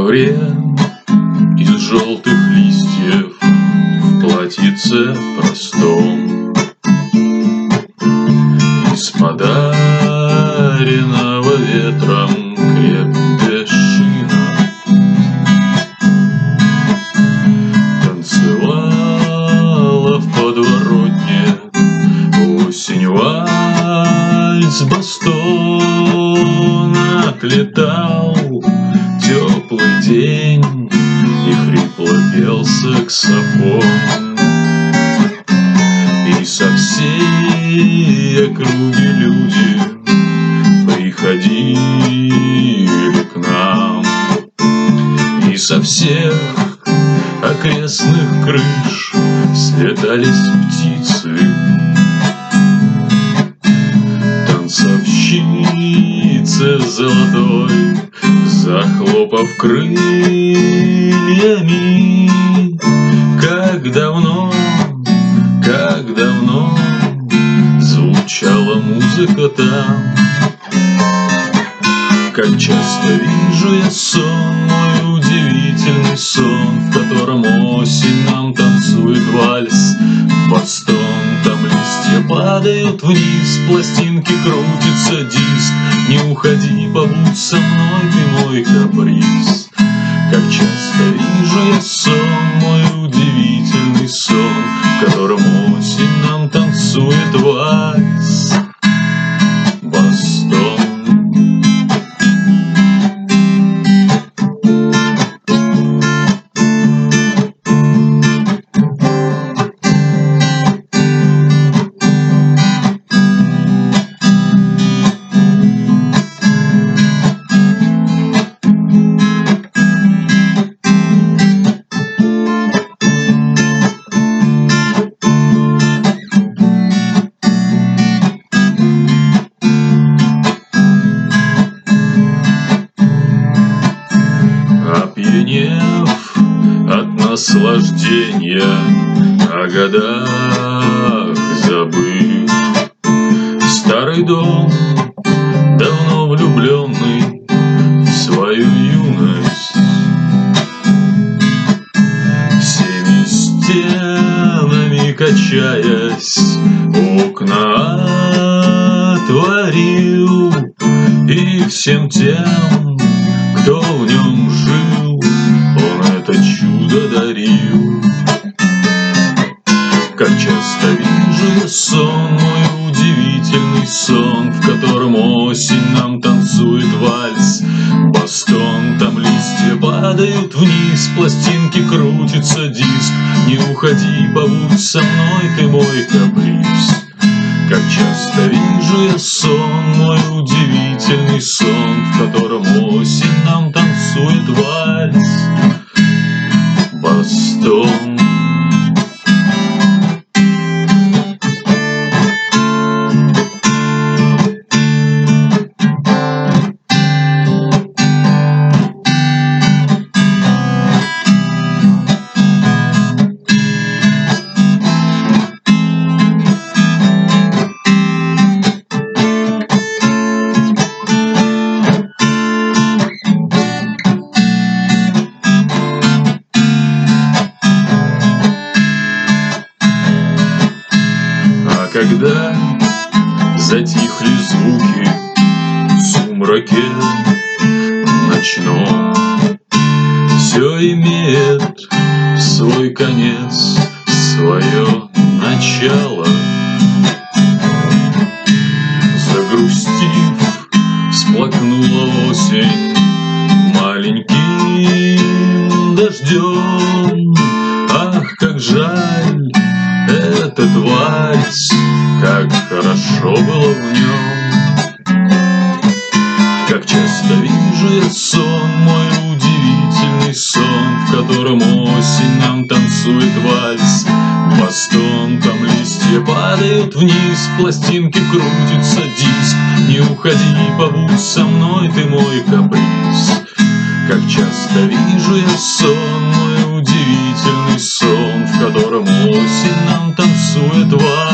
ковре из желтых листьев, в платьице простом, из подаренного ветром крепдешина танцевала в подворотне осень вальс бастона. Отлетал теплый день, и хрипло пел саксофон, и со всей округи люди приходили к нам, и со всех окрестных крыш слетались птицы. Танцовщица золотой, захлопав крыльями, как давно звучала музыка там. Как часто вижу я сон, мой удивительный сон, в котором осень нам танцует вальс бастон. Там листья падают вниз, пластинки крутится диск. Не уходи, побудь со мной, ты мой каприз. Как часто вижу я сон, мой удивительный сон, в котором осень нам танцует вальс бастон. Опьянев от наслаждения, о годах забыв, старый дом, давно влюбленный в свою юность, всеми стенами качаясь, окна отворил, и всем тем, кто в нем жил, он это чудо дарил. Как часто вижу я сон, мой удивительный сон, в котором осень нам танцует вальс бастон. Там листья падают вниз, пластинки крутится диск. Не уходи, побудь со мной, ты мой каприз. Как часто вижу я сон, мой удивительный сон, в котором осень нам танцует вальс бастон. Когда затихли звуки в сумраке ночном, все имеет свой конец, свое начало. Загрустив, всплакнула осень маленьким дождем. Ах, как жаль этот вальс, как хорошо было в нем. Как часто вижу я сон, мой удивительный сон, в котором осень нам танцует вальс бастон. Там листья падают вниз, пластинки крутится диск. Не уходи, побудь со мной, ты мой каприз. Как часто вижу я сон, мой удивительный сон, в котором осень нам танцует вальс